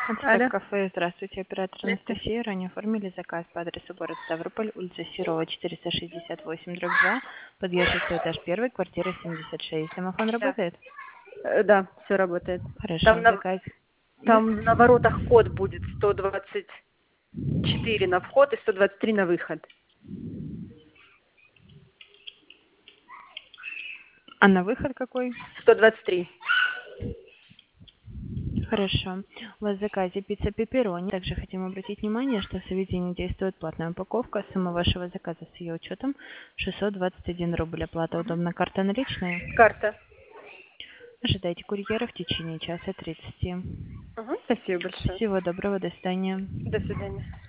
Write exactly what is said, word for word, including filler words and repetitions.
Антистресс Алло. кафе, здравствуйте, оператор Здравствуйте. Анастасия. Ранее оформили заказ по адресу город Ставрополь, улица Серова, четыреста шестьдесят восемь, дробь два, подъезд шестой этаж первый, квартира семьдесят шесть. Домофон Да. работает? Э, Да, все работает. Хорошо, Там в на, заказе. Да? там на воротах код будет сто двадцать четыре на вход и сто двадцать три на выход. А на выход какой? сто двадцать три. Хорошо. У вас в заказе пицца пепперони. Также хотим обратить внимание, что в заведении действует платная упаковка. Сумма вашего заказа с ее учетом шестьсот двадцать один рубль. Оплата удобна, карта наличная. Карта. Ожидайте курьера в течение часа тридцати. Угу. Спасибо большое. Всего доброго, до свидания. До свидания.